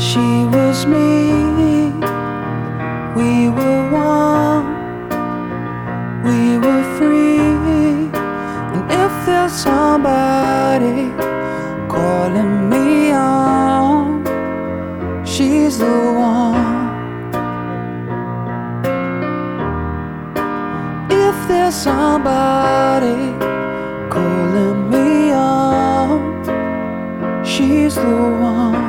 She was me, we were one, we were free. And if there's somebody calling me on, she's the one. If there's somebody calling me on, she's the one.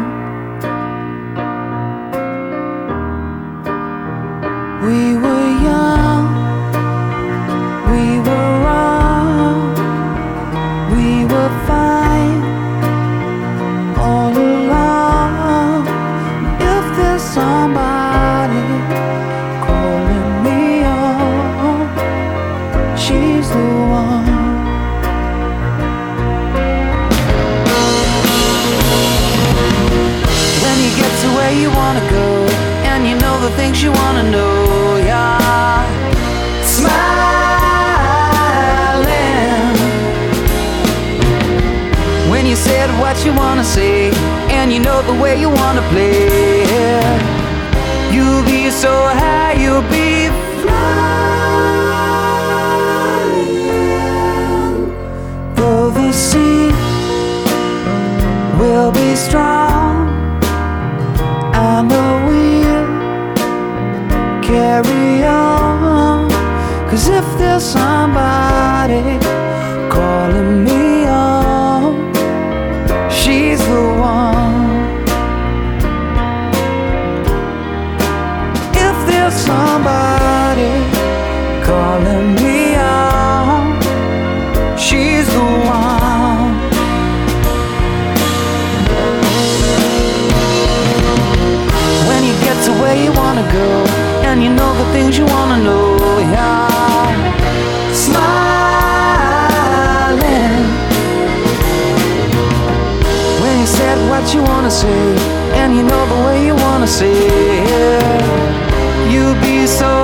We were young, we were wrong, we were fine all along. If there's somebody calling me on, she's the one. When you get to where you wanna go, and you know the things you wanna know, yeah, smiling. When you said what you wanna say, and you know the way you wanna play, you'll be so high, you'll be flying. Though the sea will be strong, I know we'll carry on. 'Cause if there's somebody calling me on, she's the one. If there's somebody calling me on, she's the one. When you get to where you wanna go, and you know the things you wanna know, yeah, smiling. When you said what you wanna say, and you know the way you wanna say it, you'll be so